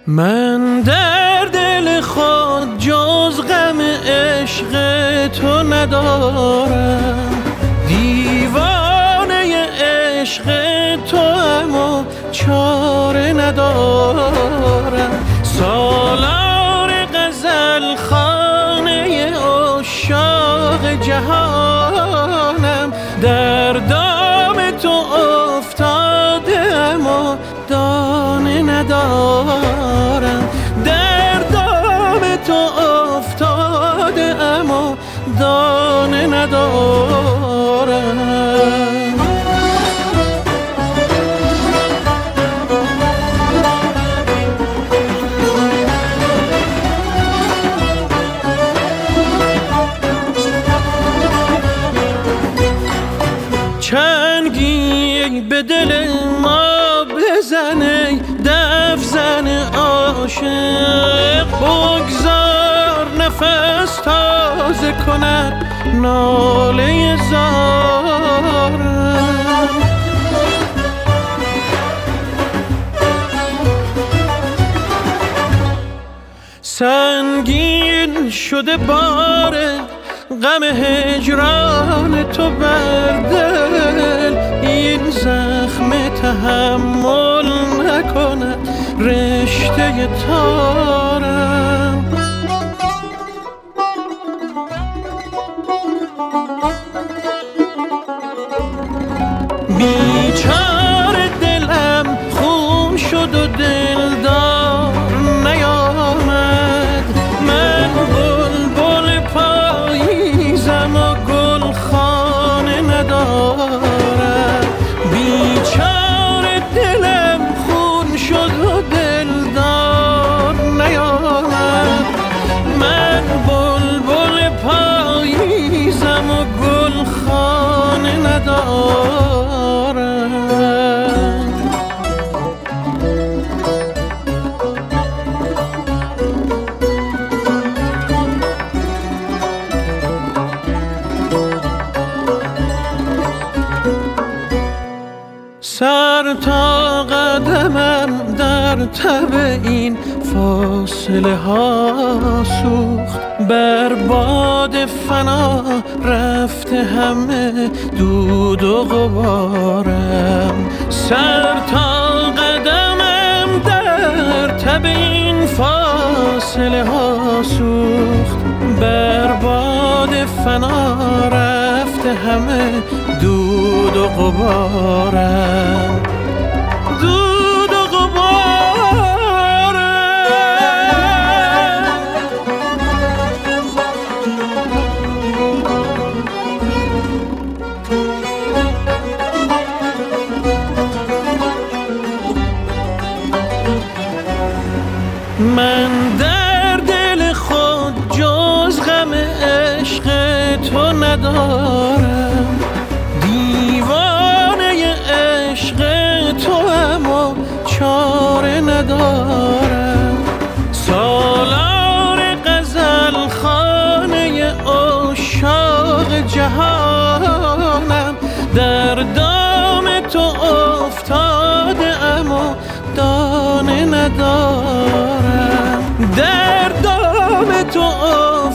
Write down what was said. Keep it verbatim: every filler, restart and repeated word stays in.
من در دل خود جز غم عشق تو ندارم، دیوانه عشق تو اما چاره ندارم. سالار غزل خانه عشاق جهانم، در دام تو افتاده اما دانه ندارم. در دام تو افتاده اما دانه ندارم. چنگی به دل ما بزنه، دف زن عاشق، بگذار نفس تازه کند ناله زارم. سنگین شده بار غم هجران تو بر دل، این زخم تحمل نکند رشته تارم. بیچاره دلم خون شد و دلدار نیامد، من بلبل پاییزم و گل خانه ندارم. بیچاره دلم خون شد و دلدار نیامد، من بلبل پاییزم و گل خانه ندارم. سر تا قدمم در تب این فاصله ها سوخت، بر باد فنا رفته همه دود و غبارم. سر تا قدمم در تب این فاصله ها سوخت، بر باد فنا رفته همه دود و غبارم. دود و غبارم. من در دل خود جز غم عشق تو ندارم، دیوانه عشق تو اما چاره ندارم. سالار غزل خانه عشاق جهانم، در دام تو افتاده اما دانه ندارم. در دام تو